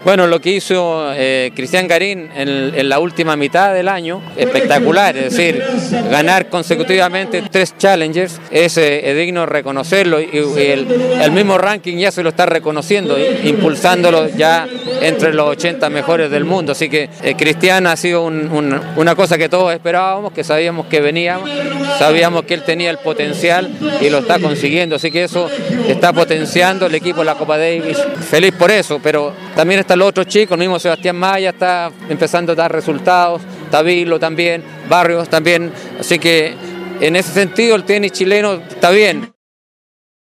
Bueno, lo que hizo Cristian Garín en la última mitad del año, espectacular, es decir, ganar consecutivamente 3 Challengers es digno reconocerlo y el mismo ranking ya se lo está reconociendo, impulsándolo ya entre los 80 mejores del mundo, así que Cristian ha sido una cosa que todos esperábamos, que sabíamos que venía, sabíamos que él tenía el potencial y lo está consiguiendo, así que eso está potenciando el equipo de la Copa Davis, feliz por eso, pero también están los otros chicos, el mismo Sebastián Maya está empezando a dar resultados, Tavilo también, Barrios también, así que en ese sentido el tenis chileno está bien.